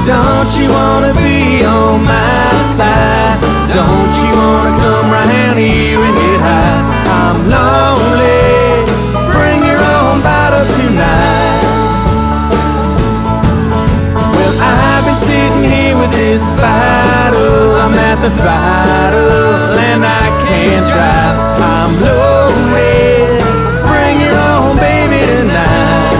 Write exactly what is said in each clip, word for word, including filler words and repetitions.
don't you wanna be on my side? Don't you wanna come round here and get high? I'm lonely, bring your own bottle tonight. Well, I've been sitting here with this bottle, I'm at the throttle and I can't drive. I'm lonely, bring your own baby tonight.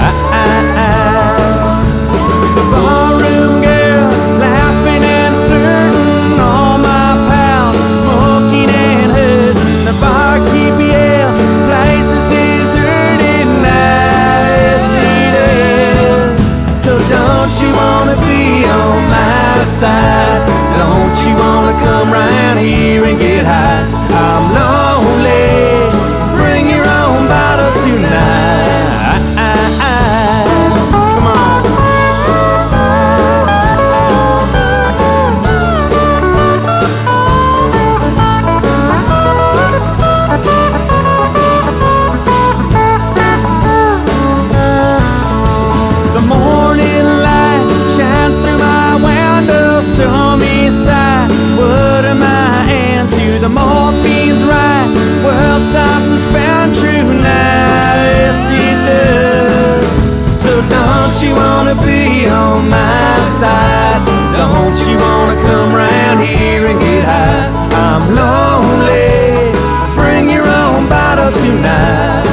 The barroom girls laughing and flirting, all my pals smoking and hurting. The barkeep yelled, place is deserted now, yes it is. So don't you wanna be on my side? Don't you wanna come round here and get high? I'm lonely, bring your own bottles tonight. Come on. The morning light shines through my window, stormy side. What am I into? The morphine's right, world starts to spin true now, yes it does. So don't you wanna be on my side? Don't you wanna come round here and get high? I'm lonely, bring your own bottle tonight.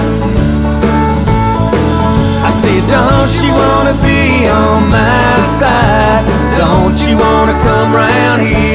I say, don't you wanna be on my side? Don't you wanna come round here